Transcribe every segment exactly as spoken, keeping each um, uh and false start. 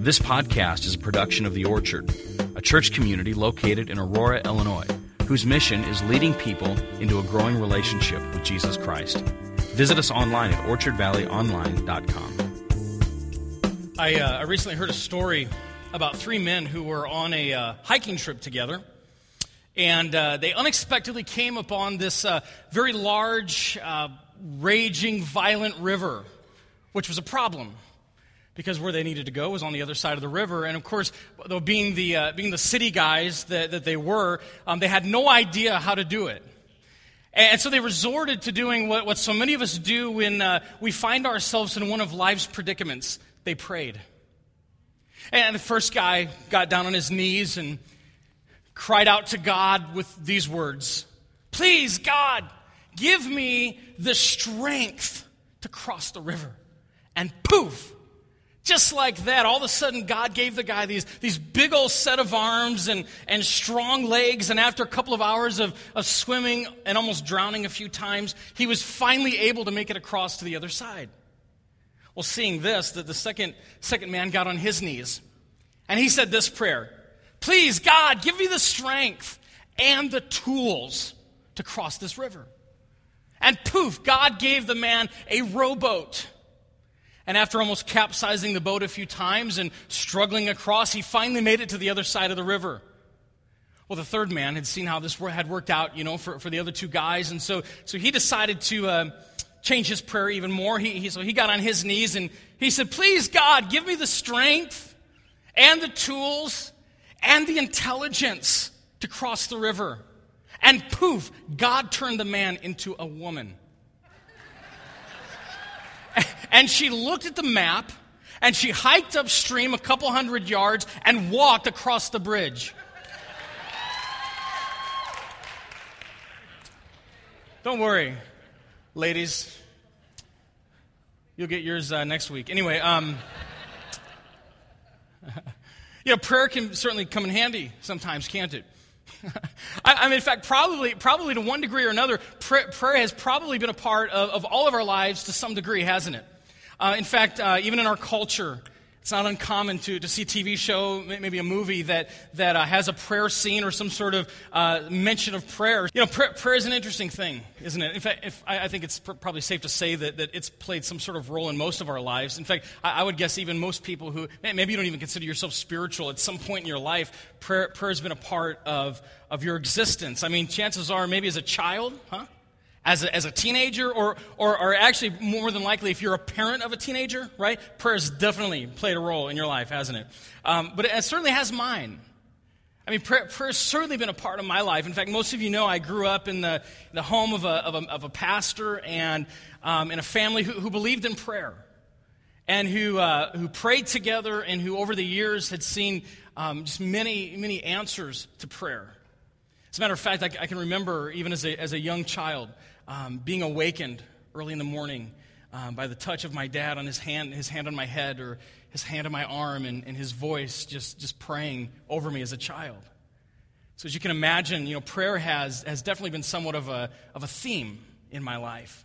This podcast is a production of The Orchard, a church community located in Aurora, Illinois, whose mission is leading people into a growing relationship with Jesus Christ. Visit us online at orchard valley online dot com. I, uh, I recently heard a story about three men who were on a uh, hiking trip together, and uh, they unexpectedly came upon this uh, very large, uh, raging, violent river, which was a problem, because where they needed to go was on the other side of the river. And of course, though being the uh, being the city guys that, that they were, um, they had no idea how to do it. And so they resorted to doing what, what so many of us do when uh, we find ourselves in one of life's predicaments. They prayed. And the first guy got down on his knees and cried out to God with these words, "Please, God, give me the strength to cross the river." And poof! Just like that, all of a sudden, God gave the guy these, these big old set of arms and, and strong legs, and after a couple of hours of, of swimming and almost drowning a few times, he was finally able to make it across to the other side. Well, seeing this, the, the second, second man got on his knees, and he said this prayer, "Please, God, give me the strength and the tools to cross this river." And poof, God gave the man a rowboat. And after almost capsizing the boat a few times and struggling across, he finally made it to the other side of the river. Well, the third man had seen how this had worked out, you know, for, for the other two guys. And so, so he decided to uh, change his prayer even more. He, he, so he got on his knees and he said, "Please, God, give me the strength and the tools and the intelligence to cross the river." And poof, God turned the man into a woman. And she looked at the map, and she hiked upstream a couple hundred yards and walked across the bridge. Don't worry, ladies. You'll get yours uh, next week. Anyway, um, you know, prayer can certainly come in handy sometimes, can't it? I, I mean, in fact, probably, probably to one degree or another, prayer, prayer has probably been a part of, of all of our lives to some degree, hasn't it? Uh, in fact, uh, even in our culture, it's not uncommon to, to see a T V show, maybe a movie that, that uh, has a prayer scene or some sort of uh, mention of prayer. You know, prayer, prayer is an interesting thing, isn't it? In fact, if, I, I think it's pr- probably safe to say that, that it's played some sort of role in most of our lives. In fact, I, I would guess even most people who, maybe you don't even consider yourself spiritual, at some point in your life, prayer, prayer has been a part of, of your existence. I mean, chances are maybe as a child, huh? As a, as a teenager, or, or or actually more than likely if you're a parent of a teenager, right? Prayer has definitely played a role in your life, hasn't it? Um, but it certainly has mine. I mean, prayer, prayer has certainly been a part of my life. In fact, most of you know I grew up in the, the home of a, of a, of a pastor and um, in a family who, who believed in prayer and who uh, who prayed together and who over the years had seen um, just many, many answers to prayer. As a matter of fact, I, I can remember even as a, as a young child, Um, being awakened early in the morning um, by the touch of my dad on his hand, his hand on my head, or his hand on my arm, and, and his voice just, just praying over me as a child. So as you can imagine, you know, prayer has has definitely been somewhat of a of a theme in my life.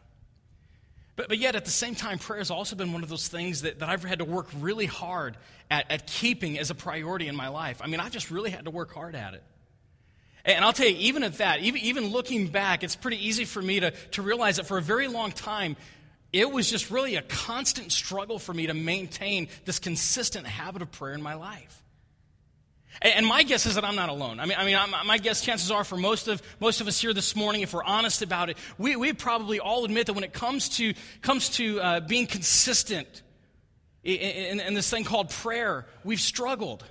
But but yet at the same time, prayer has also been one of those things that, that I've had to work really hard at, at keeping as a priority in my life. I mean, I've just really had to work hard at it. And I'll tell you, even at that, even, even looking back, it's pretty easy for me to, to realize that for a very long time, it was just really a constant struggle for me to maintain this consistent habit of prayer in my life. And, and my guess is that I'm not alone. I mean, I mean, I'm, my guess, chances are, for most of most of us here this morning, if we're honest about it, we we probably all admit that when it comes to comes to uh, being consistent in, in, in this thing called prayer, we've struggled.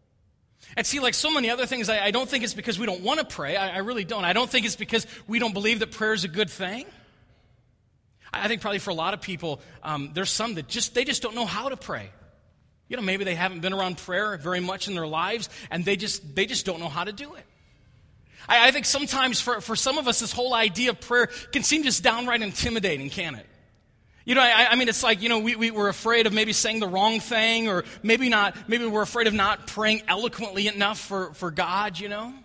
And see, like so many other things, I, I don't think it's because we don't want to pray. I, I really don't. I don't think it's because we don't believe that prayer is a good thing. I, I think probably for a lot of people, um, there's some that just they just don't know how to pray. You know, maybe they haven't been around prayer very much in their lives, and they just they just don't know how to do it. I, I think sometimes for, for some of us, this whole idea of prayer can seem just downright intimidating, can't it? You know, I, I mean, it's like, you know, we, we were afraid of maybe saying the wrong thing, or maybe not, maybe we're afraid of not praying eloquently enough for, for God, you know?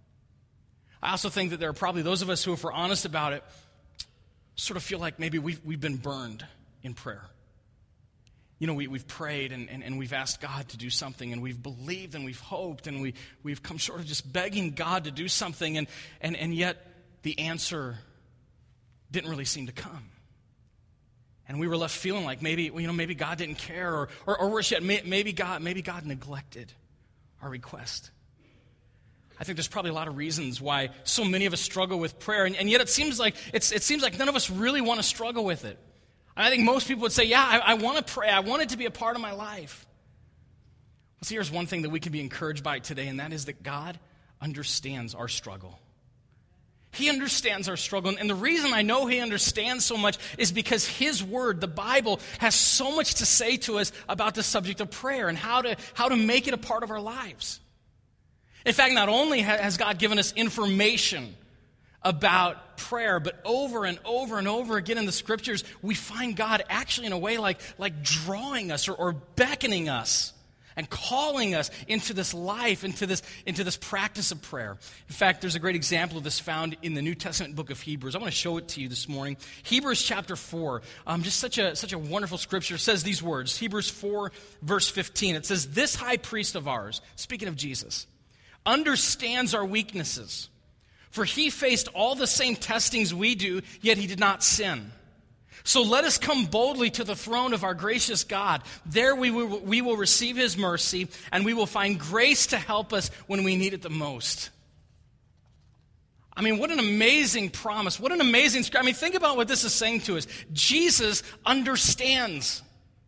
I also think that there are probably those of us who, if we're honest about it, sort of feel like maybe we've, we've been burned in prayer. You know, we, we've prayed and, and, and we've asked God to do something, and we've believed and we've hoped, and we, we've come short of just begging God to do something, and, and, and yet the answer didn't really seem to come. And we were left feeling like maybe, you know, maybe God didn't care, or, or, or worse yet, may, maybe God, maybe God neglected our request. I think there's probably a lot of reasons why so many of us struggle with prayer, and, and yet it seems like it's, it seems like none of us really want to struggle with it. And I think most people would say, yeah, I, I want to pray. I want it to be a part of my life. Well, see, here's one thing that we can be encouraged by today, and that is that God understands our struggle. He understands our struggle. And the reason I know He understands so much is because His Word, the Bible, has so much to say to us about the subject of prayer and how to, how to make it a part of our lives. In fact, not only has God given us information about prayer, but over and over and over again in the Scriptures, we find God actually in a way like, like drawing us or, or beckoning us and calling us into this life, into this, into this practice of prayer. In fact, there's a great example of this found in the New Testament book of Hebrews. I want to show it to you this morning. Hebrews chapter four, um, just such a, such a wonderful scripture. It says these words, Hebrews four, verse fifteen. It says, "This high priest of ours," speaking of Jesus, "understands our weaknesses. For He faced all the same testings we do, yet He did not sin. So let us come boldly to the throne of our gracious God. There we will, we will receive His mercy, and we will find grace to help us when we need it the most." I mean, what an amazing promise. What an amazing scripture. I mean, think about what this is saying to us. Jesus understands.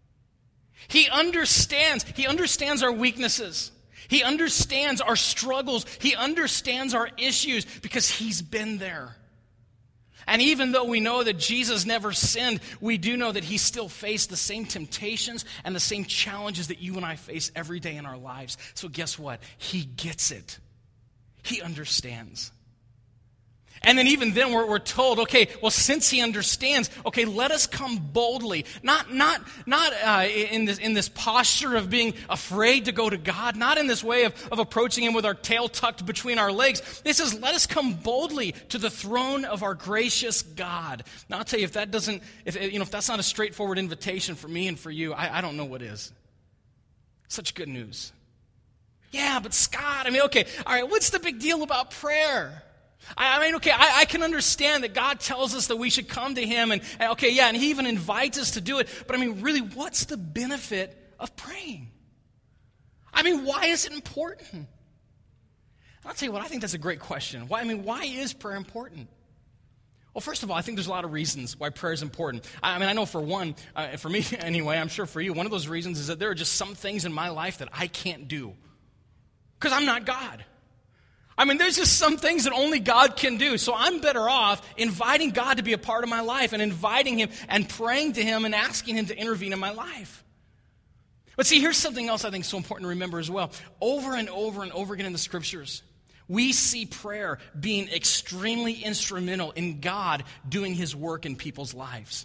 He understands. He understands our weaknesses. He understands our struggles. He understands our issues because He's been there. And even though we know that Jesus never sinned, we do know that He still faced the same temptations and the same challenges that you and I face every day in our lives. So guess what? He gets it. He understands. And then even then we're, we're told, okay, well, since He understands, okay, let us come boldly. Not, not, not uh, in this in this posture of being afraid to go to God, not in this way of, of approaching Him with our tail tucked between our legs. This is, let us come boldly to the throne of our gracious God. Now, I'll tell you, if that doesn't, if you know, if that's not a straightforward invitation for me and for you, I, I don't know what is. Such good news. Yeah, but Scott, I mean, okay, all right, what's the big deal about prayer? I mean, okay, I, I can understand that God tells us that we should come to Him, and, and okay, yeah, and He even invites us to do it, but I mean, really, what's the benefit of praying? I mean, why is it important? I'll tell you what, I think that's a great question. Why? I mean, why is prayer important? Well, first of all, I think there's a lot of reasons why prayer is important. I, I mean, I know for one, uh, for me anyway, I'm sure for you, one of those reasons is that there are just some things in my life that I can't do because I'm not God. I mean, there's just some things that only God can do. So I'm better off inviting God to be a part of my life and inviting Him and praying to Him and asking Him to intervene in my life. But see, here's something else I think is so important to remember as well. Over and over and over again in the Scriptures, we see prayer being extremely instrumental in God doing His work in people's lives.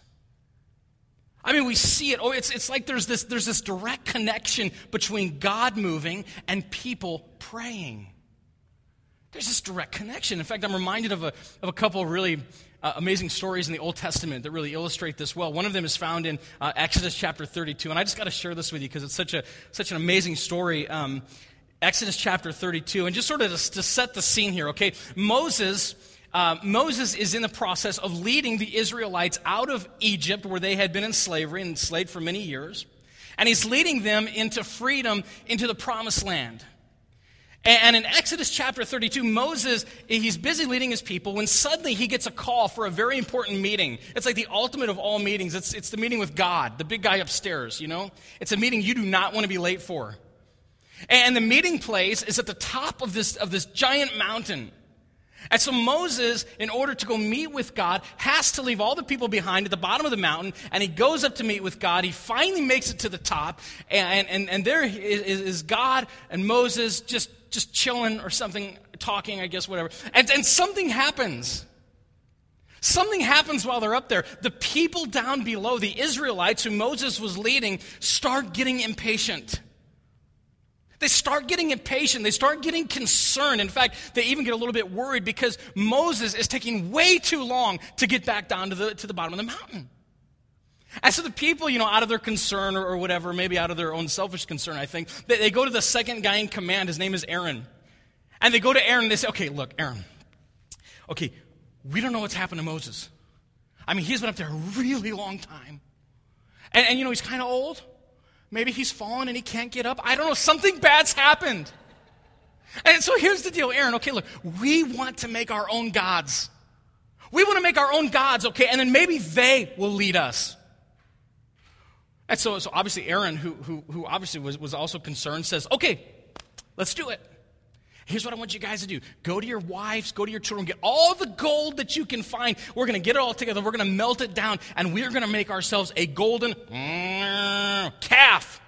I mean, we see it. Oh, it's, it's like there's this, there's this direct connection between God moving and people praying. There's this direct connection. In fact, I'm reminded of a, of a couple of really uh, amazing stories in the Old Testament that really illustrate this well. One of them is found in uh, Exodus chapter thirty-two, and I just got to share this with you because it's such a such an amazing story. Um, Exodus chapter thirty-two, and just sort of to, to set the scene here, okay? Moses, uh, Moses is in the process of leading the Israelites out of Egypt, where they had been in slavery and enslaved for many years, and he's leading them into freedom, into the Promised Land. And in Exodus chapter thirty-two, Moses, he's busy leading his people when suddenly he gets a call for a very important meeting. It's like the ultimate of all meetings. It's, it's the meeting with God, the big guy upstairs, you know? It's a meeting you do not want to be late for. And the meeting place is at the top of this, of this giant mountain. And so Moses, in order to go meet with God, has to leave all the people behind at the bottom of the mountain, and he goes up to meet with God. He finally makes it to the top, and, and, and there is, is God and Moses just, just chilling or something, talking, I guess, whatever. And, and something happens. Something happens while they're up there. The people down below, the Israelites who Moses was leading, start getting impatient. They start getting impatient. They start getting concerned. In fact, they even get a little bit worried because Moses is taking way too long to get back down to the, to the bottom of the mountain. And so the people, you know, out of their concern or, or whatever, maybe out of their own selfish concern, I think, they, they go to the second guy in command. His name is Aaron. And they go to Aaron and they say, okay, look, Aaron, okay, we don't know what's happened to Moses. I mean, he's been up there a really long time. And, and you know, he's kind of old. Maybe he's fallen and he can't get up. I don't know, something bad's happened. And so here's the deal, Aaron, okay, look, we want to make our own gods. We want to make our own gods, okay, and then maybe they will lead us. And so, so obviously Aaron, who, who, who obviously was, was also concerned, says, okay, let's do it. Here's what I want you guys to do. Go to your wives, go to your children, get all the gold that you can find. We're going to get it all together. We're going to melt it down, and we're going to make ourselves a golden mm, calf.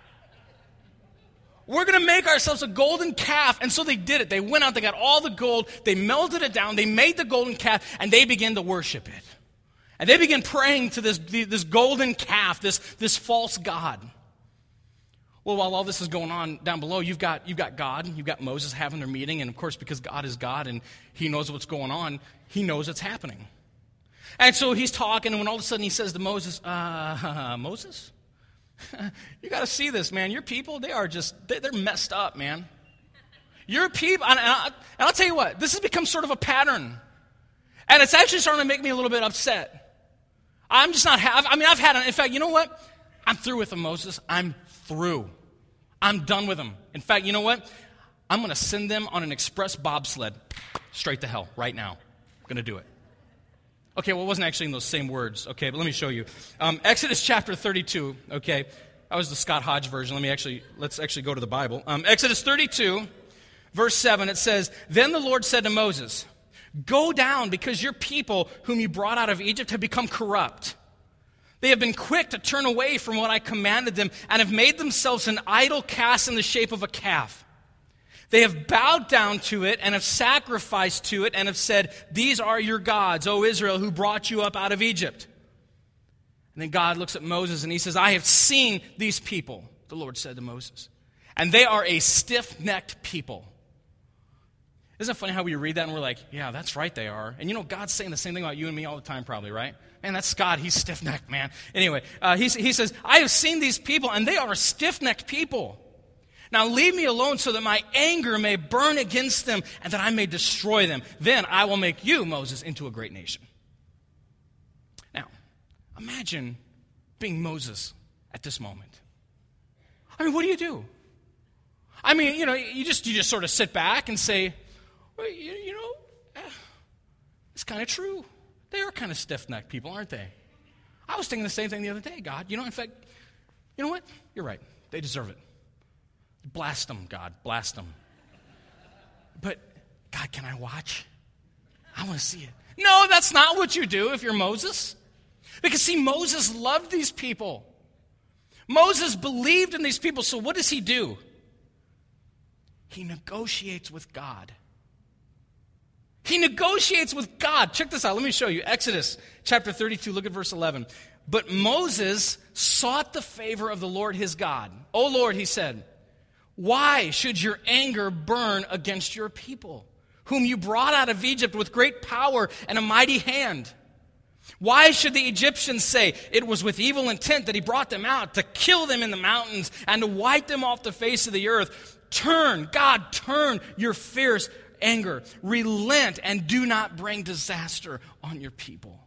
We're going to make ourselves a golden calf. And so they did it. They went out, they got all the gold, they melted it down, they made the golden calf, and they began to worship it. And they began praying to this, this golden calf, this, this false god. Well, while all this is going on down below, you've got, you've got God, you've got Moses having their meeting, and of course, because God is God and he knows what's going on, he knows what's happening. And so he's talking, and when all of a sudden he says to Moses, uh, Moses, you got to see this, man. Your people, they are just, they, they're messed up, man. Your people, and, and, I, and I'll tell you what, this has become sort of a pattern. And it's actually starting to make me a little bit upset. I'm just not, ha- I mean, I've had, in fact, you know what? I'm through with them, Moses. I'm through. I'm done with them. In fact, you know what? I'm going to send them on an express bobsled straight to hell right now. I'm going to do it. Okay, well, it wasn't actually in those same words. Okay, but let me show you. Um, Exodus chapter thirty-two, okay. That was the Scott Hodge version. Let me actually, let's actually go to the Bible. Um, Exodus thirty-two, verse seven, it says, Then the Lord said to Moses, Go down, because your people whom you brought out of Egypt have become corrupt. They have been quick to turn away from what I commanded them and have made themselves an idol cast in the shape of a calf. They have bowed down to it and have sacrificed to it and have said, These are your gods, O Israel, who brought you up out of Egypt. And then God looks at Moses and he says, I have seen these people, the Lord said to Moses, and they are a stiff-necked people. Isn't it funny how we read that and we're like, yeah, that's right, they are. And you know, God's saying the same thing about you and me all the time probably, right? Man, that's Scott. He's stiff-necked, man. Anyway, uh, he, he says, I have seen these people, and they are stiff-necked people. Now leave me alone so that my anger may burn against them and that I may destroy them. Then I will make you, Moses, into a great nation. Now, imagine being Moses at this moment. I mean, what do you do? I mean, you know, you just you just sort of sit back and say, well, you, you know, eh, it's kind of true. They are kind of stiff-necked people, aren't they? I was thinking the same thing the other day, God. You know, in fact, you know what? You're right. They deserve it. Blast them, God. Blast them. But, God, can I watch? I want to see it. No, that's not what you do if you're Moses. Because, see, Moses loved these people. Moses believed in these people, so what does he do? He negotiates with God. He negotiates with God. Check this out. Let me show you. Exodus chapter thirty-two, look at verse eleven. But Moses sought the favor of the Lord his God. O Lord, he said, why should your anger burn against your people, whom you brought out of Egypt with great power and a mighty hand? Why should the Egyptians say it was with evil intent that he brought them out, to kill them in the mountains and to wipe them off the face of the earth? Turn, God, turn your fierce anger. Relent and do not bring disaster on your people.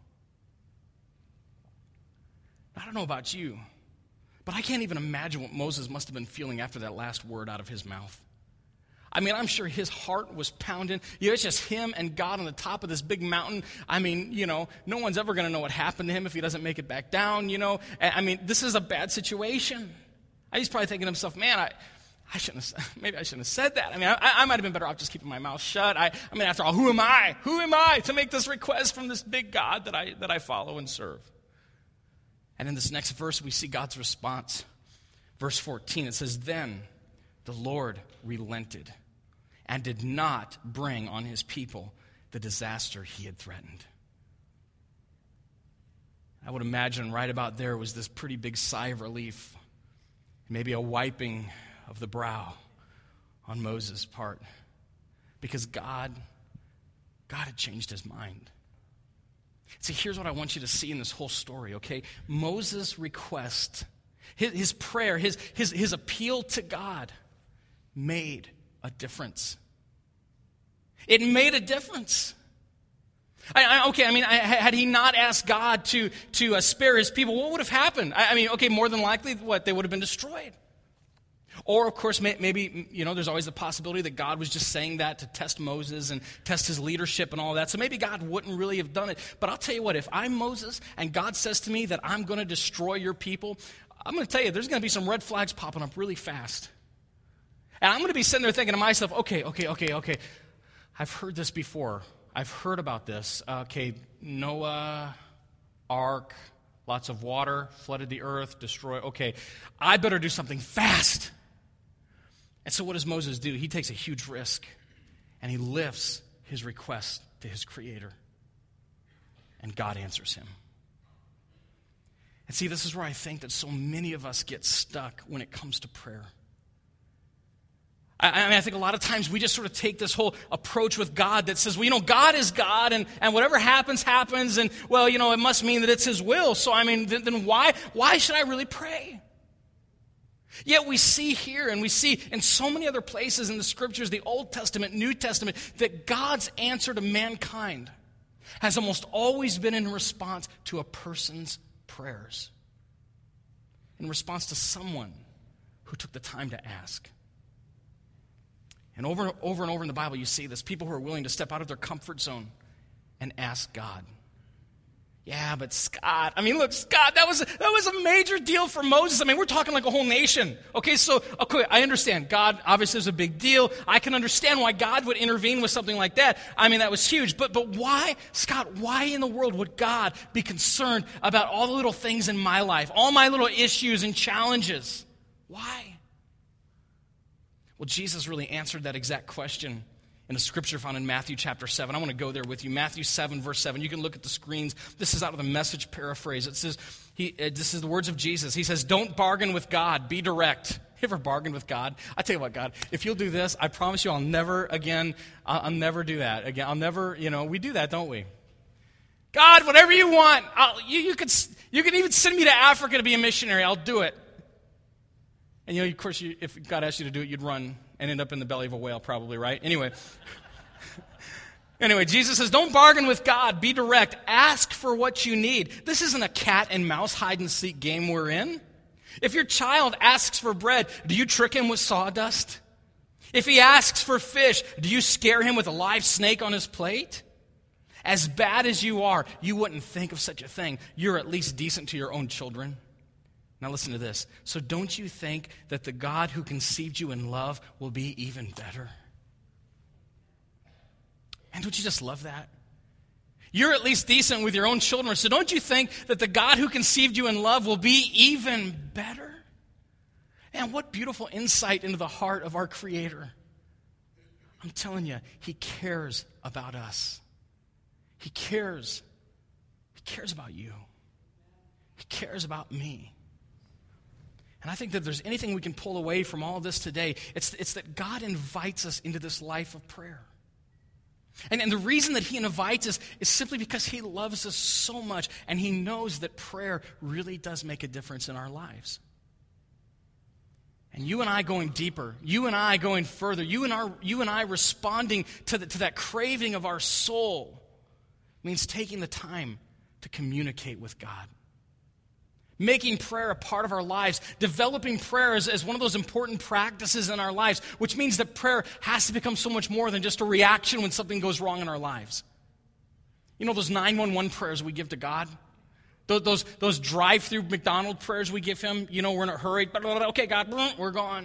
I don't know about you, but I can't even imagine what Moses must have been feeling after that last word out of his mouth. I mean, I'm sure his heart was pounding. You know, it's just him and God on the top of this big mountain. I mean, you know, no one's ever going to know what happened to him if he doesn't make it back down, you know. I mean, this is a bad situation. He's probably thinking to himself, man, I, I shouldn't have, maybe I shouldn't have said that. I mean, I, I might have been better off just keeping my mouth shut. I, I mean, after all, who am I? Who am I to make this request from this big God that I, that I follow and serve? And in this next verse, we see God's response. Verse fourteen, it says, Then the Lord relented and did not bring on his people the disaster he had threatened. I would imagine right about there was this pretty big sigh of relief, maybe a wiping of the brow on Moses' part, because God, God had changed his mind. See, here's what I want you to see in this whole story, okay? Moses' request, his, his prayer, his, his, his appeal to God made a difference. It made a difference. I, I, okay, I mean, I, had he not asked God to, to uh, spare his people, what would have happened? I, I mean, okay, more than likely, what? They would have been destroyed. Or, of course, may, maybe, you know, there's always the possibility that God was just saying that to test Moses and test his leadership and all that. So maybe God wouldn't really have done it. But I'll tell you what, if I'm Moses and God says to me that I'm going to destroy your people, I'm going to tell you, there's going to be some red flags popping up really fast. And I'm going to be sitting there thinking to myself, okay, okay, okay, okay, I've heard this before. I've heard about this. Okay, Noah, ark, lots of water, flooded the earth, destroyed. Okay, I better do something fast. And so what does Moses do? He takes a huge risk, and he lifts his request to his Creator. And God answers him. And see, this is where I think that so many of us get stuck when it comes to prayer. I, I mean, I think a lot of times we just sort of take this whole approach with God that says, well, you know, God is God, and, and whatever happens, happens, and, well, you know, it must mean that it's His will. So, I mean, then, then why, why should I really pray? Yet we see here, and we see in so many other places in the Scriptures, the Old Testament, New Testament, that God's answer to mankind has almost always been in response to a person's prayers. In response to someone who took the time to ask. And over and over and over in the Bible, you see this. People who are willing to step out of their comfort zone and ask God. Yeah, but Scott, I mean, look, Scott, that was, that was a major deal for Moses. I mean, we're talking like a whole nation. Okay, so, okay, I understand. God obviously is a big deal. I can understand why God would intervene with something like that. I mean, that was huge. But, but why, Scott, why in the world would God be concerned about all the little things in my life, all my little issues and challenges? Why? Well, Jesus really answered that exact question in a scripture found in Matthew chapter seven. I want to go there with you. Matthew seven, verse seven. You can look at the screens. This is out of the Message paraphrase. It says, he, uh, this is the words of Jesus. He says, don't bargain with God. Be direct. You ever bargain with God? I tell you what, God, if you'll do this, I promise you I'll never again, I'll, I'll never do that again. I'll never, you know, we do that, don't we? God, whatever you want. I'll, you, you, could, you could even send me to Africa to be a missionary. I'll do it. And, you know, of course, you, if God asked you to do it, you'd run and end up in the belly of a whale probably, right? Anyway. Anyway, Jesus says, don't bargain with God. Be direct. Ask for what you need. This isn't a cat and mouse hide-and-seek game we're in. If your child asks for bread, do you trick him with sawdust? If he asks for fish, do you scare him with a live snake on his plate? As bad as you are, you wouldn't think of such a thing. You're at least decent to your own children. Now listen to this. So don't you think that the God who conceived you in love will be even better? And don't you just love that? You're at least decent with your own children. So don't you think that the God who conceived you in love will be even better? And what beautiful insight into the heart of our Creator. I'm telling you, He cares about us. He cares. He cares about you. He cares about me. And I think that if there's anything we can pull away from all of this today, it's, it's that God invites us into this life of prayer. And, and the reason that He invites us is simply because He loves us so much, and He knows that prayer really does make a difference in our lives. And you and I going deeper, you and I going further, you and, our, you and I responding to, the, to that craving of our soul means taking the time to communicate with God. Making prayer a part of our lives, developing prayer as, as one of those important practices in our lives, which means that prayer has to become so much more than just a reaction when something goes wrong in our lives. You know those nine one one prayers we give to God? Those, those, those drive-through McDonald's prayers we give Him? You know, we're in a hurry. Okay, God, we're gone.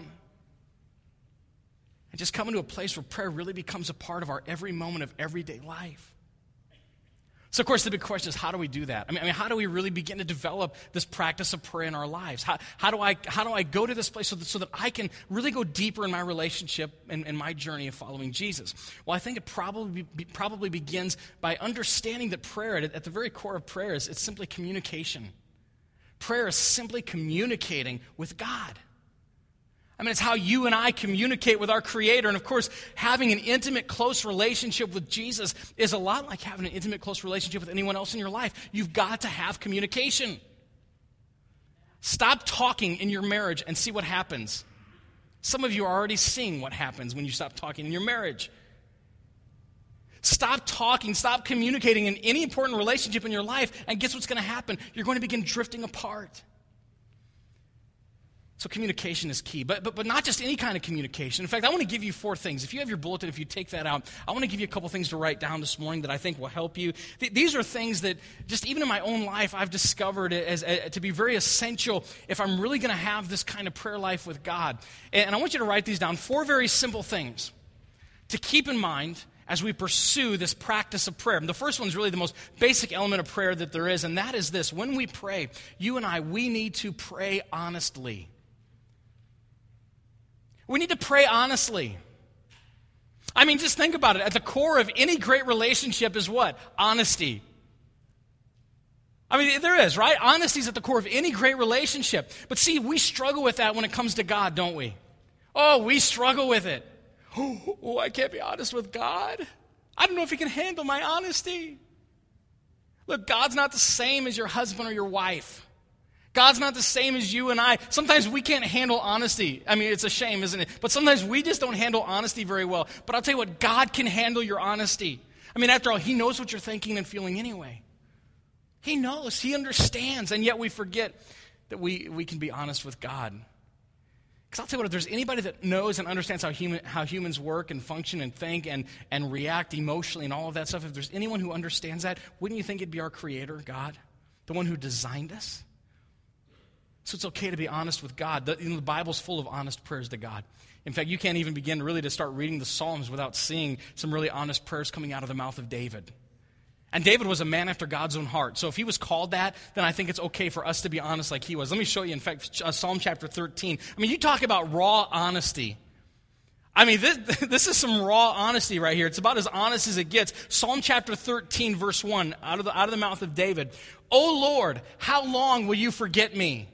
And just coming to a place where prayer really becomes a part of our every moment of everyday life. So, of course, the big question is, how do we do that? I mean, I mean, how do we really begin to develop this practice of prayer in our lives? How, how, do, I, how do I go to this place so that, so that I can really go deeper in my relationship and, and my journey of following Jesus? Well, I think it probably be, probably begins by understanding that prayer, at, at the very core of prayer, is it's simply communication. Prayer is simply communicating with God. I mean, it's how you and I communicate with our Creator. And of course, having an intimate, close relationship with Jesus is a lot like having an intimate, close relationship with anyone else in your life. You've got to have communication. Stop talking in your marriage and see what happens. Some of you are already seeing what happens when you stop talking in your marriage. Stop talking, stop communicating in any important relationship in your life, and guess what's going to happen? You're going to begin drifting apart. So communication is key, but, but but not just any kind of communication. In fact, I want to give you four things. If you have your bulletin, if you take that out, I want to give you a couple things to write down this morning that I think will help you. Th- these are things that just even in my own life I've discovered as, as to be very essential if I'm really going to have this kind of prayer life with God. And, and I want you to write these down. Four very simple things to keep in mind as we pursue this practice of prayer. And the first one is really the most basic element of prayer that there is, and that is this. When we pray, you and I, we need to pray honestly. We need to pray honestly. I mean, just think about it. At the core of any great relationship is what? Honesty. I mean, there is, right? Honesty is at the core of any great relationship. But see, we struggle with that when it comes to God, don't we? Oh, we struggle with it. Oh, I can't be honest with God. I don't know if he can handle my honesty. Look, God's not the same as your husband or your wife. God's not the same as you and I. Sometimes we can't handle honesty. I mean, it's a shame, isn't it? But sometimes we just don't handle honesty very well. But I'll tell you what, God can handle your honesty. I mean, after all, he knows what you're thinking and feeling anyway. He knows. He understands. And yet we forget that we, we can be honest with God. Because I'll tell you what, if there's anybody that knows and understands how human how humans work and function and think and, and react emotionally and all of that stuff, if there's anyone who understands that, wouldn't you think it'd be our Creator, God? The one who designed us? So it's okay to be honest with God. The, you know, the Bible's full of honest prayers to God. In fact, you can't even begin really to start reading the Psalms without seeing some really honest prayers coming out of the mouth of David. And David was a man after God's own heart. So if he was called that, then I think it's okay for us to be honest like he was. Let me show you, in fact, Psalm chapter thirteen. I mean, you talk about raw honesty. I mean, this, this is some raw honesty right here. It's about as honest as it gets. Psalm chapter thirteen, verse one, out of the, out of the mouth of David. "O Lord, how long will you forget me?"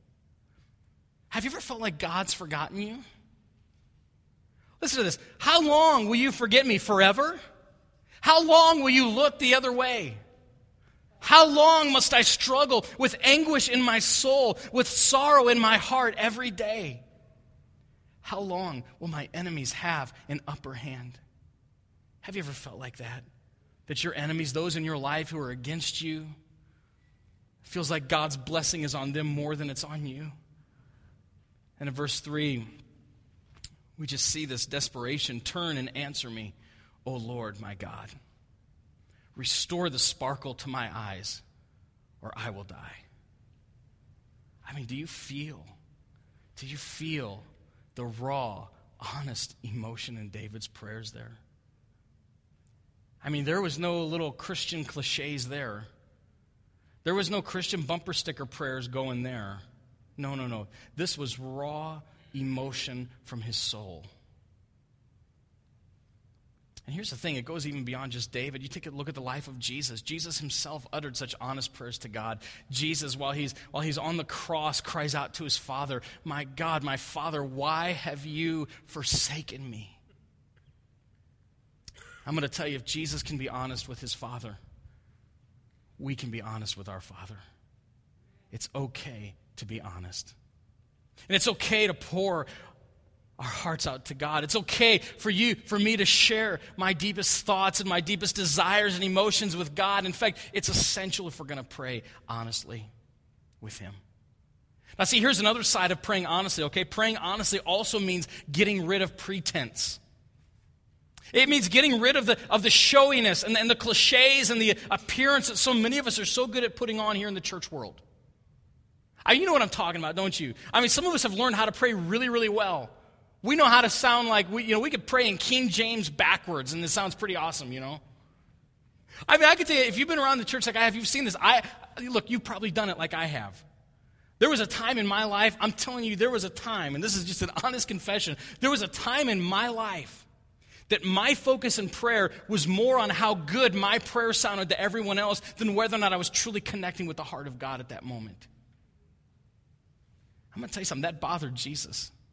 Have you ever felt like God's forgotten you? Listen to this. "How long will you forget me? Forever? How long will you look the other way? How long must I struggle with anguish in my soul, with sorrow in my heart every day? How long will my enemies have an upper hand?" Have you ever felt like that? That your enemies, those in your life who are against you, feels like God's blessing is on them more than it's on you? And in verse three, we just see this desperation. "Turn and answer me, O Lord my God. Restore the sparkle to my eyes, or I will die." I mean, do you feel, do you feel the raw, honest emotion in David's prayers there? I mean, there was no little Christian cliches there. There was no Christian bumper sticker prayers going there. No, no, no. This was raw emotion from his soul. And here's the thing, it goes even beyond just David. You take a look at the life of Jesus. Jesus himself uttered such honest prayers to God. Jesus, while he's while he's on the cross, cries out to his Father, "My God, my Father, why have you forsaken me?" I'm going to tell you, if Jesus can be honest with his Father, we can be honest with our Father. It's okay to be honest. And it's okay to pour our hearts out to God. It's okay for you, for me to share my deepest thoughts and my deepest desires and emotions with God. In fact, it's essential if we're going to pray honestly with him. Now see, here's another side of praying honestly, okay? Praying honestly also means getting rid of pretense. It means getting rid of the of the showiness and the, and the cliches and the appearance that so many of us are so good at putting on here in the church world. I, you know what I'm talking about, don't you? I mean, some of us have learned how to pray really, really well. We know how to sound like, we, you know, we could pray in King James backwards, and it sounds pretty awesome, you know? I mean, I could tell you, if you've been around the church like I have, you've seen this. I Look, you've probably done it like I have. There was a time in my life, I'm telling you, there was a time, and this is just an honest confession, there was a time in my life that my focus in prayer was more on how good my prayer sounded to everyone else than whether or not I was truly connecting with the heart of God at that moment. I'm going to tell you something, that bothered Jesus.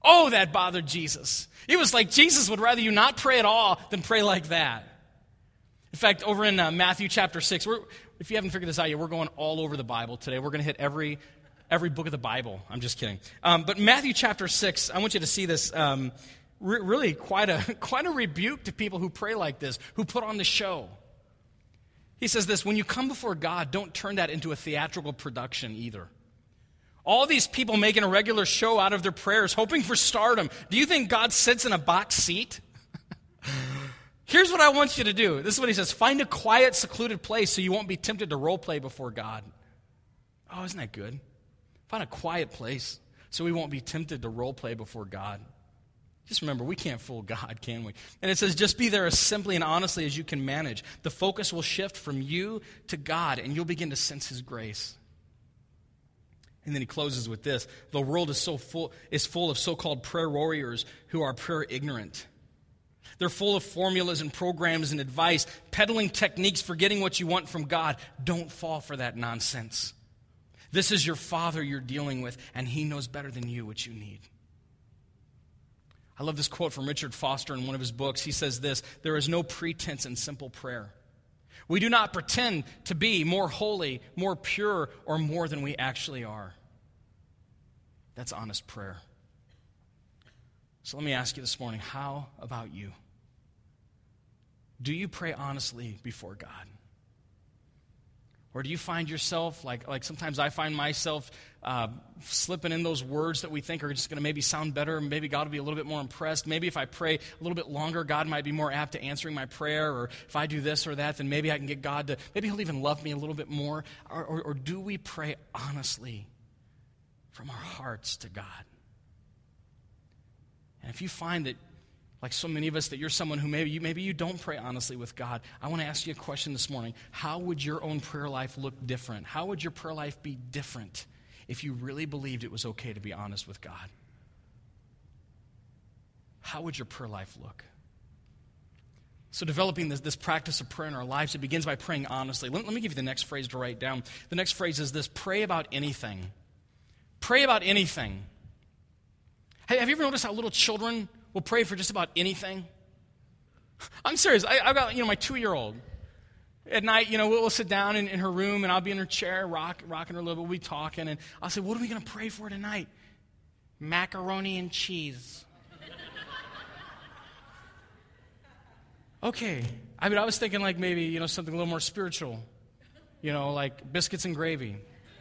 Oh, that bothered Jesus. It was like Jesus would rather you not pray at all than pray like that. In fact, over in uh, Matthew chapter six, we're, if you haven't figured this out yet, we're going all over the Bible today. We're going to hit every every book of the Bible. I'm just kidding. Um, but Matthew chapter six, I want you to see this, um, re- really quite a, quite a rebuke to people who pray like this, who put on the show. He says this, when you come before God, don't turn that into a theatrical production either. All these people making a regular show out of their prayers, hoping for stardom. Do you think God sits in a box seat? Here's what I want you to do. This is what he says. Find a quiet, secluded place so you won't be tempted to role play before God. Oh, isn't that good? Find a quiet place so we won't be tempted to role play before God. Just remember, we can't fool God, can we? And it says, just be there as simply and honestly as you can manage. The focus will shift from you to God, and you'll begin to sense his grace. And then he closes with this. The world is so full is full of so-called prayer warriors who are prayer ignorant. They're full of formulas and programs and advice, peddling techniques for getting what you want from God. Don't fall for that nonsense. This is your Father you're dealing with, and he knows better than you what you need. I love this quote from Richard Foster in one of his books. He says this, there is no pretense in simple prayer. We do not pretend to be more holy, more pure, or more than we actually are. That's honest prayer. So let me ask you this morning, how about you? Do you pray honestly before God? Or do you find yourself, like, like sometimes I find myself uh, slipping in those words that we think are just going to maybe sound better, maybe God will be a little bit more impressed. Maybe if I pray a little bit longer, God might be more apt to answering my prayer. Or if I do this or that, then maybe I can get God to, maybe he'll even love me a little bit more. Or, or, or do we pray honestly from our hearts to God? And if you find that, like so many of us, that you're someone who maybe you, maybe you don't pray honestly with God, I want to ask you a question this morning. How would your own prayer life look different? How would your prayer life be different if you really believed it was okay to be honest with God? How would your prayer life look? So developing this, this practice of prayer in our lives, it begins by praying honestly. Let, let me give you the next phrase to write down. The next phrase is this: pray about anything. Pray about anything. Hey, have you ever noticed how little children will pray for just about anything? I'm serious. I, I've got, you know, my two-year-old. At night, you know, we'll, we'll sit down in, in her room, and I'll be in her chair, rock, rocking her a little bit. We'll be talking, and I'll say, what are we going to pray for tonight? Macaroni and cheese. Okay. I mean, I was thinking like maybe, you know, something a little more spiritual. You know, like biscuits and gravy.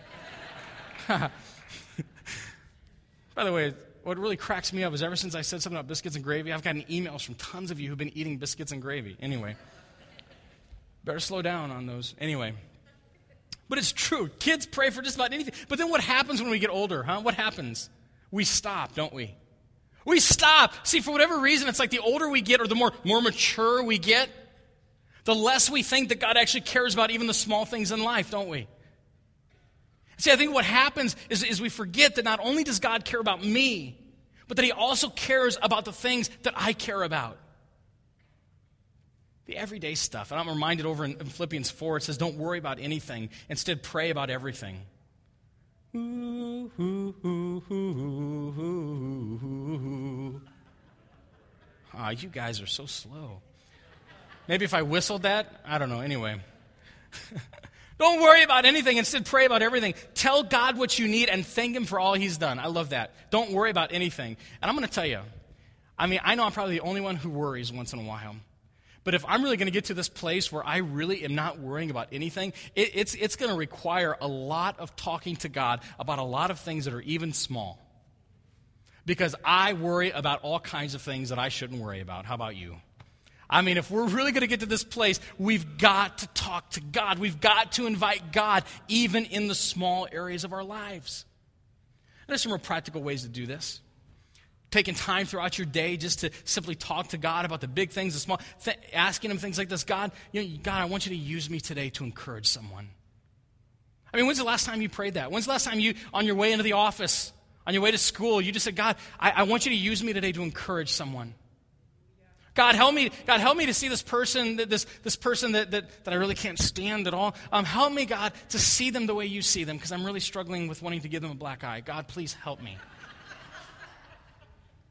By the way, what really cracks me up is ever since I said something about biscuits and gravy, I've gotten emails from tons of you who've been eating biscuits and gravy. Anyway, better slow down on those. Anyway, but it's true. Kids pray for just about anything. But then what happens when we get older, huh? What happens? We stop, don't we? We stop. See, for whatever reason, it's like the older we get or the more, more mature we get, the less we think that God actually cares about even the small things in life, don't we? See, I think what happens is, is we forget that not only does God care about me, but that he also cares about the things that I care about. The everyday stuff. And I'm reminded over in, in Philippians four, it says, don't worry about anything. Instead, pray about everything. Ooh, ooh, ooh, ooh, ooh, ooh. Oh, you guys are so slow. Maybe if I whistled that, I don't know. Anyway. Don't worry about anything. Instead, pray about everything. Tell God what you need and thank him for all he's done. I love that. Don't worry about anything. And I'm going to tell you, I mean, I know I'm probably the only one who worries once in a while. But if I'm really going to get to this place where I really am not worrying about anything, it, it's, it's going to require a lot of talking to God about a lot of things that are even small. Because I worry about all kinds of things that I shouldn't worry about. How about you? I mean, if we're really going to get to this place, we've got to talk to God. We've got to invite God even in the small areas of our lives. There's some more practical ways to do this. Taking time throughout your day just to simply talk to God about the big things, the small, th- asking him things like this. God, you know, God, I want you to use me today to encourage someone. I mean, when's the last time you prayed that? When's the last time you, on your way into the office, on your way to school, you just said, God, I, I want you to use me today to encourage someone. God, help me, God, help me to see this person, this, this person that, that, that I really can't stand at all. Um, help me, God, to see them the way you see them, because I'm really struggling with wanting to give them a black eye. God, please help me.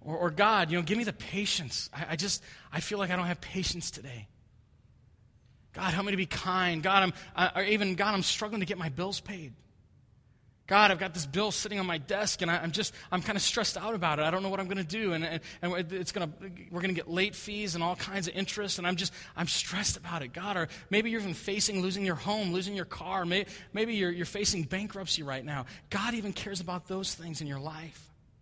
Or, or God, you know, give me the patience. I, I just, I feel like I don't have patience today. God, help me to be kind. God, I'm, I, or even, God, I'm struggling to get my bills paid. God, I've got this bill sitting on my desk, and I, I'm just, I'm kind of stressed out about it. I don't know what I'm going to do, and, and, and it's going to, we're going to get late fees and all kinds of interest, and I'm just, I'm stressed about it. God, or maybe you're even facing losing your home, losing your car. Maybe, maybe you're, you're facing bankruptcy right now. God even cares about those things in your life.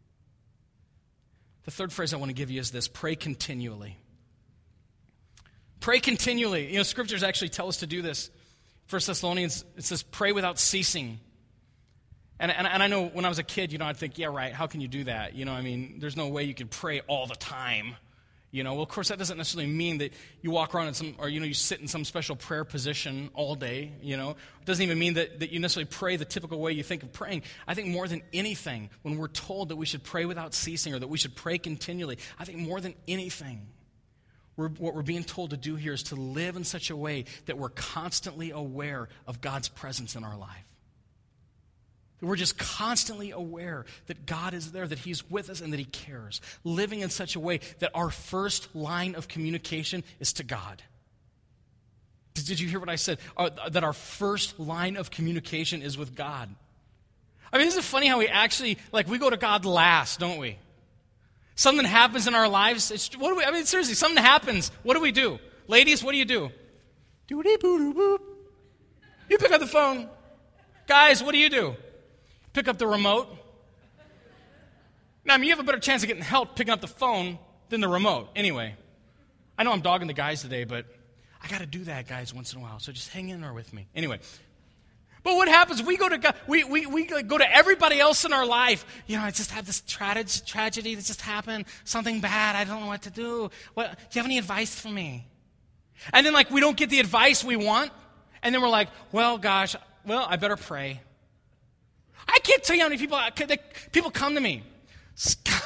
The third phrase I want to give you is this: pray continually. Pray continually. You know, scriptures actually tell us to do this. First Thessalonians, it says, pray without ceasing. And, and, and I know when I was a kid, you know, I'd think, yeah, right, how can you do that? You know, I mean, there's no way you can pray all the time. You know, well, of course, that doesn't necessarily mean that you walk around in some, or, you know, you sit in some special prayer position all day, you know. It doesn't even mean that, that you necessarily pray the typical way you think of praying. I think more than anything, when we're told that we should pray without ceasing or that we should pray continually, I think more than anything, we're, what we're being told to do here is to live in such a way that we're constantly aware of God's presence in our life. We're just constantly aware that God is there, that He's with us, and that He cares. Living in such a way that our first line of communication is to God. Did you hear what I said? Uh, that our first line of communication is with God. I mean, isn't it funny how we actually, like, we go to God last, don't we? Something happens in our lives. It's, what do we, I mean, seriously, something happens. What do we do? Ladies, what do you do? Doo-dee-boo-doo-boop. You pick up the phone. Guys, what do you do? Pick up the remote. Now, I mean, you have a better chance of getting help picking up the phone than the remote. Anyway, I know I'm dogging the guys today, but I got to do that, guys, once in a while. So just hang in there with me. Anyway, but what happens? We go to God, we we we go to everybody else in our life. You know, I just have this tra- tragedy that just happened. Something bad. I don't know what to do. What? Do you have any advice for me? And then, like, we don't get the advice we want, and then we're like, well, gosh, well, I better pray. I can't tell you how many people, people come to me. Scott,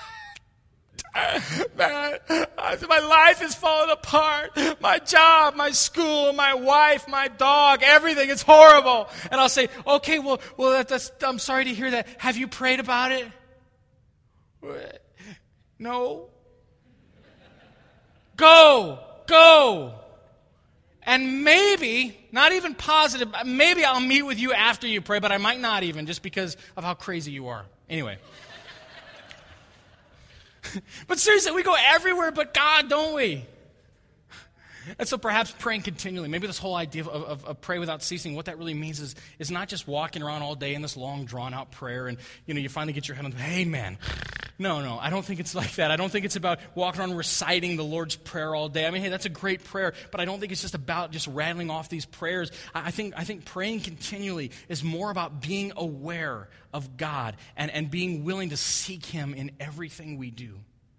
man, my life is falling apart. My job, my school, my wife, my dog, everything is horrible. And I'll say, okay, well, well, that, that's, I'm sorry to hear that. Have you prayed about it? No. Go, go. And maybe, not even positive, maybe I'll meet with you after you pray, but I might not even, just because of how crazy you are. Anyway. But seriously, we go everywhere but God, don't we? And so perhaps praying continually, maybe this whole idea of, of, of pray without ceasing, what that really means is, is not just walking around all day in this long, drawn-out prayer and, you know, you finally get your head on, hey, man. No, no, I don't think it's like that. I don't think it's about walking around reciting the Lord's Prayer all day. I mean, hey, that's a great prayer, but I don't think it's just about just rattling off these prayers. I think, I think praying continually is more about being aware of God and, and being willing to seek Him in everything we do.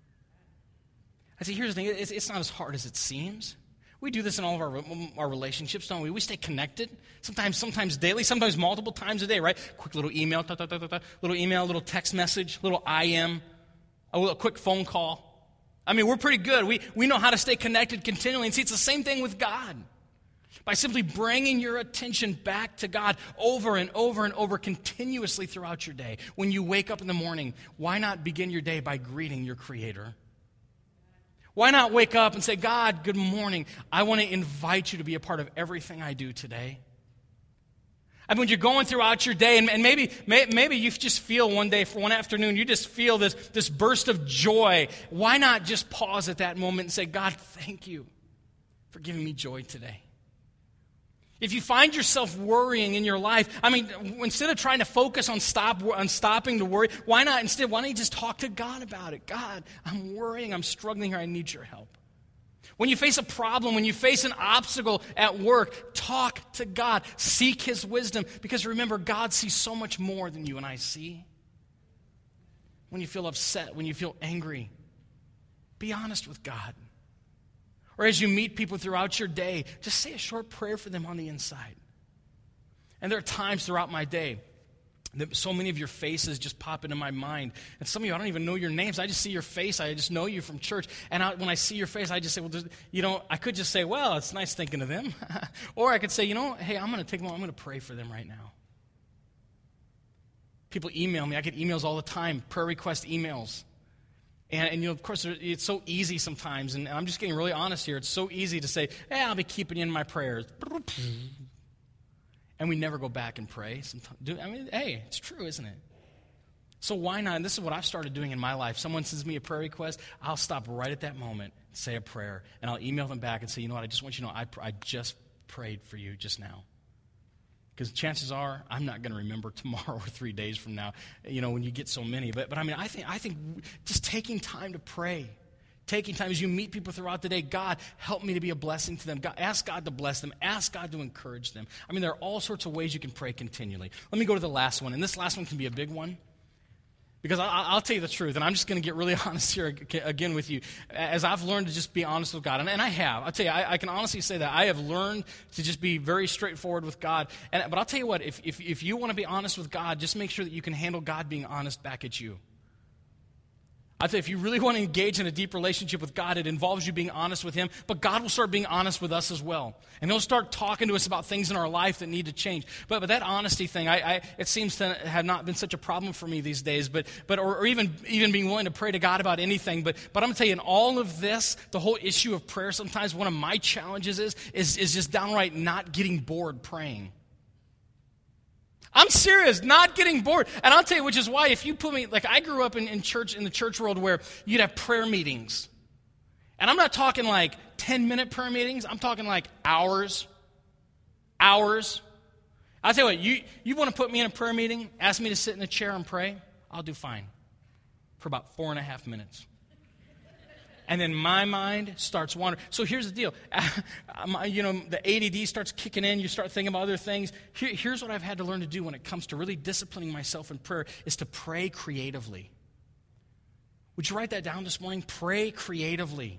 I see, here's the thing. It's, it's not as hard as it seems. We do this in all of our, our relationships, don't we? We stay connected, sometimes sometimes daily, sometimes multiple times a day, right? Quick little email, ta, ta, ta, ta, ta, little email, little text message, little I M, a, little, a quick phone call. I mean, we're pretty good. We, we know how to stay connected continually. And see, it's the same thing with God. By simply bringing your attention back to God over and over and over continuously throughout your day. When you wake up in the morning, why not begin your day by greeting your Creator? Why not wake up and say, God, good morning. I want to invite you to be a part of everything I do today. And when you're going throughout your day, and, and maybe, may, maybe you just feel one day, for one afternoon, you just feel this, this burst of joy. Why not just pause at that moment and say, God, thank you for giving me joy today. If you find yourself worrying in your life, I mean, instead of trying to focus on stop on stopping to worry, why not instead, why don't you just talk to God about it? God, I'm worrying, I'm struggling here, I need your help. When you face a problem, when you face an obstacle at work, talk to God. Seek His wisdom, because remember, God sees so much more than you and I see. When you feel upset, when you feel angry, be honest with God. Or as you meet people throughout your day, just say a short prayer for them on the inside. And there are times throughout my day that so many of your faces just pop into my mind. And some of you, I don't even know your names. I just see your face. I just know you from church. And I, when I see your face, I just say, well, you know, I could just say, well, it's nice thinking of them. Or I could say, you know, hey, I'm going to take them, I'm going to pray for them right now. People email me. I get emails all the time, prayer request emails. And, and, you know, of course, it's so easy sometimes, and I'm just getting really honest here. It's so easy to say, hey, I'll be keeping you in my prayers. And we never go back and pray. Sometimes, I mean, hey, it's true, isn't it? So why not? And this is what I've started doing in my life. Someone sends me a prayer request, I'll stop right at that moment, say a prayer, and I'll email them back and say, you know what, I just want you to know I, I just prayed for you just now. Because chances are, I'm not going to remember tomorrow or three days from now, you know, when you get so many. But but I mean, I think I think just taking time to pray, taking time as you meet people throughout the day, God, help me to be a blessing to them. God, ask God to bless them. Ask God to encourage them. I mean, there are all sorts of ways you can pray continually. Let me go to the last one, and this last one can be a big one. Because I'll tell you the truth, and I'm just going to get really honest here again with you. As I've learned to just be honest with God, and I have. I'll tell you, I, I can honestly say that I have learned to just be very straightforward with God. And, but I'll tell you what, if, if, if you want to be honest with God, just make sure that you can handle God being honest back at you. I'll tell you, if you really want to engage in a deep relationship with God, it involves you being honest with Him, but God will start being honest with us as well. And He'll start talking to us about things in our life that need to change. But but that honesty thing, I, I it seems to have not been such a problem for me these days, but but or, or even even being willing to pray to God about anything. But but I'm going to tell you, in all of this, the whole issue of prayer, sometimes one of my challenges is is, is just downright not getting bored praying. I'm serious, not getting bored. And I'll tell you, which is why if you put me, like I grew up in, in church, in the church world where you'd have prayer meetings. And I'm not talking like ten-minute prayer meetings. I'm talking like hours, hours. I'll tell you what, you, you want to put me in a prayer meeting, ask me to sit in a chair and pray, I'll do fine for about four and a half minutes. And then my mind starts wandering. So here's the deal. You know, the A D D starts kicking in. You start thinking about other things. Here, here's what I've had to learn to do when it comes to really disciplining myself in prayer is to pray creatively. Would you write that down this morning? Pray creatively.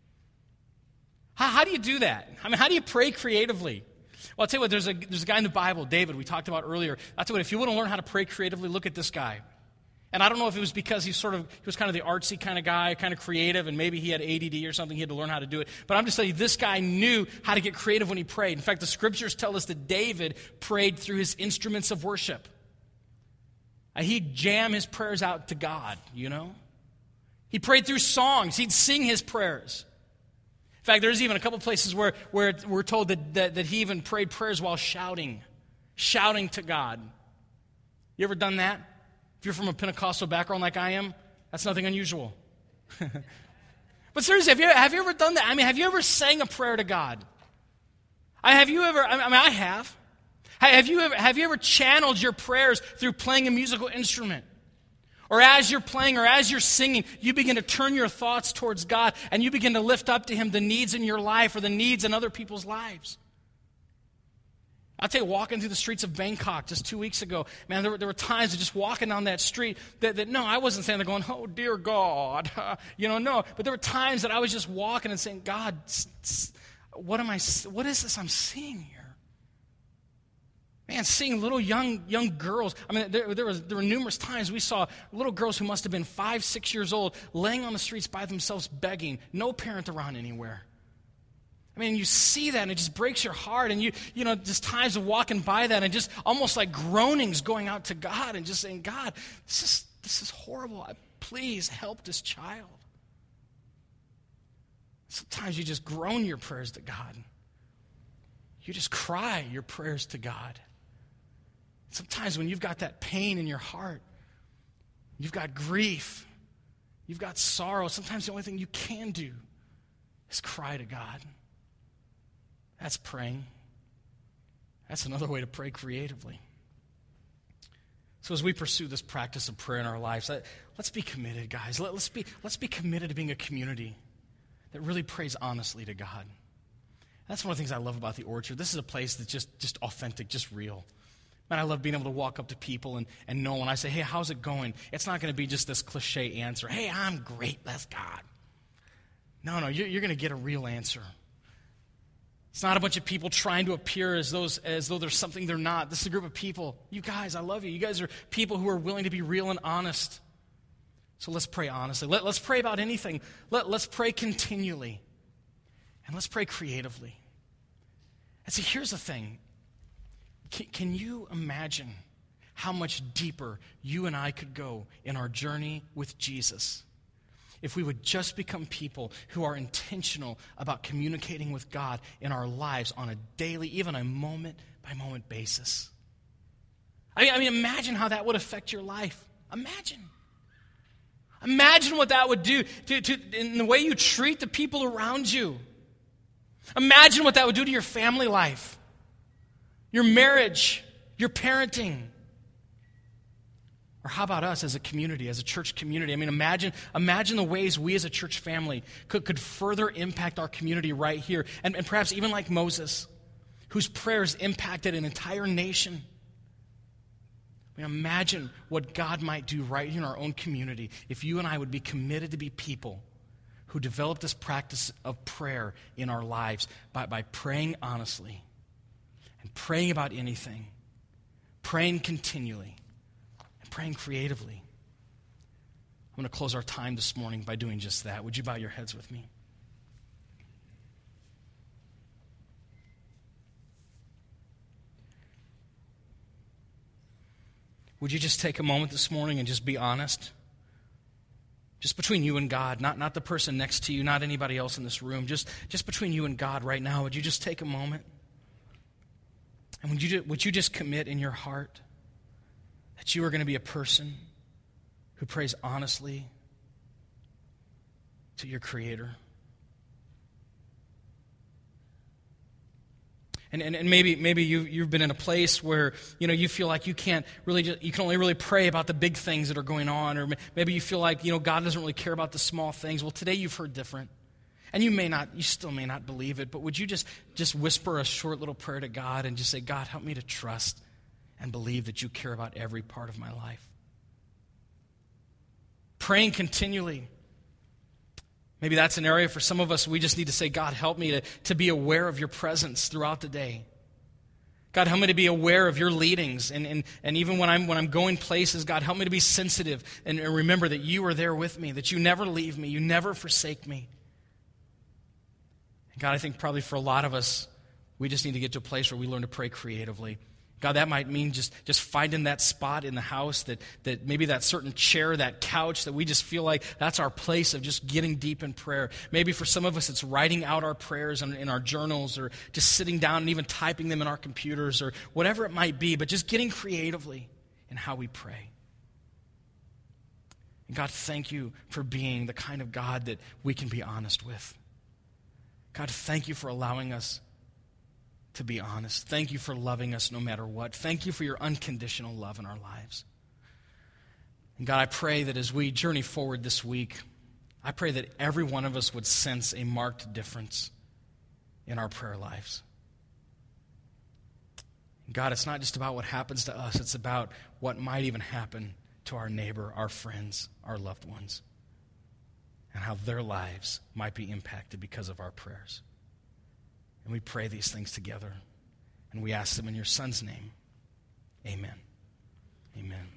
How, how do you do that? I mean, how do you pray creatively? Well, I'll tell you what, there's a, there's a guy in the Bible, David, we talked about earlier. I'll tell you what, if you want to learn how to pray creatively, look at this guy. And I don't know if it was because he's sort of, he was kind of the artsy kind of guy, kind of creative, and maybe he had A D D or something, he had to learn how to do it. But I'm just telling you, this guy knew how to get creative when he prayed. In fact, the scriptures tell us that David prayed through his instruments of worship. He'd jam his prayers out to God, you know? He prayed through songs. He'd sing his prayers. In fact, there's even a couple places where, where we're told that, that, that he even prayed prayers while shouting, shouting to God. You ever done that? If you're from a Pentecostal background like I am, that's nothing unusual. But seriously, have you, have you ever done that? I mean, have you ever sang a prayer to God? I, have you ever, I mean, I have. Have you ever, have you ever channeled your prayers through playing a musical instrument? Or as you're playing or as you're singing, you begin to turn your thoughts towards God and you begin to lift up to Him the needs in your life or the needs in other people's lives. I'll tell you, walking through the streets of Bangkok just two weeks ago, man, there were, there were times of just walking down that street that, that, no, I wasn't standing there going, oh, dear God, you know, no. But there were times that I was just walking and saying, God, what am I, what is this I'm seeing here? Man, seeing little young young girls. I mean, there, there, was, there were numerous times we saw little girls who must have been five, six years old laying on the streets by themselves begging, no parent around anywhere. I mean, you see that and it just breaks your heart. And you, you know, just times of walking by that and just almost like groanings going out to God and just saying, God, this is this is horrible. Please help this child. Sometimes you just groan your prayers to God. You just cry your prayers to God. Sometimes when you've got that pain in your heart, you've got grief, you've got sorrow, sometimes the only thing you can do is cry to God. That's praying. That's another way to pray creatively. So as we pursue this practice of prayer in our lives, let, let's be committed, guys. Let, let's be, let's be committed to being a community that really prays honestly to God. That's one of the things I love about the Orchard. This is a place that's just, just authentic, just real. Man, I love being able to walk up to people and, and know when I say, hey, how's it going? It's not going to be just this cliche answer. Hey, I'm great, bless God. No, no, you're, you're going to get a real answer. It's not a bunch of people trying to appear as those as though there's something they're not. This is a group of people. You guys, I love you. You guys are people who are willing to be real and honest. So let's pray honestly. Let, let's pray about anything. Let, let's pray continually. And let's pray creatively. And see, here's the thing. Can, can you imagine how much deeper you and I could go in our journey with Jesus if we would just become people who are intentional about communicating with God in our lives on a daily, even a moment-by-moment basis. I mean, I mean, imagine how that would affect your life. Imagine. Imagine what that would do to, to, in the way you treat the people around you. Imagine what that would do to your family life, your marriage, your parenting. Or how about us as a community, as a church community? I mean, imagine, imagine the ways we as a church family could, could further impact our community right here. And, and perhaps even like Moses, whose prayers impacted an entire nation. I mean, imagine what God might do right here in our own community if you and I would be committed to be people who develop this practice of prayer in our lives by, by praying honestly and praying about anything, praying continually, praying creatively. I'm going to close our time this morning by doing just that. Would you bow your heads with me? Would you just take a moment this morning and just be honest? Just between you and God, not, not the person next to you, not anybody else in this room, just, just between you and God right now. Would you just take a moment? And would you, would you just commit in your heart that you are going to be a person who prays honestly to your Creator? And, and, and maybe maybe you, you've been in a place where, you know, you feel like you can't really, just, you can only really pray about the big things that are going on. Or maybe you feel like, you know, God doesn't really care about the small things. Well, today you've heard different. And you may not, you still may not believe it, but would you just, just whisper a short little prayer to God and just say, God, help me to trust and believe that you care about every part of my life. Praying continually. Maybe that's an area for some of us we just need to say, God, help me to, to be aware of your presence throughout the day. God, help me to be aware of your leadings. And, and, and even when I'm, when I'm going places, God, help me to be sensitive and, and remember that you are there with me, that you never leave me, you never forsake me. And God, I think probably for a lot of us, we just need to get to a place where we learn to pray creatively. God, that might mean just, just finding that spot in the house, that, that maybe that certain chair, that couch, that we just feel like that's our place of just getting deep in prayer. Maybe for some of us it's writing out our prayers in, in our journals, or just sitting down and even typing them in our computers, or whatever it might be, but just getting creatively in how we pray. And God, thank you for being the kind of God that we can be honest with. God, thank you for allowing us to be honest. Thank you for loving us no matter what. Thank you for your unconditional love in our lives. And God, I pray that as we journey forward this week, I pray that every one of us would sense a marked difference in our prayer lives. And God, it's not just about what happens to us, it's about what might even happen to our neighbor, our friends, our loved ones, and how their lives might be impacted because of our prayers. And we pray these things together, and we ask them in your Son's name. Amen. Amen.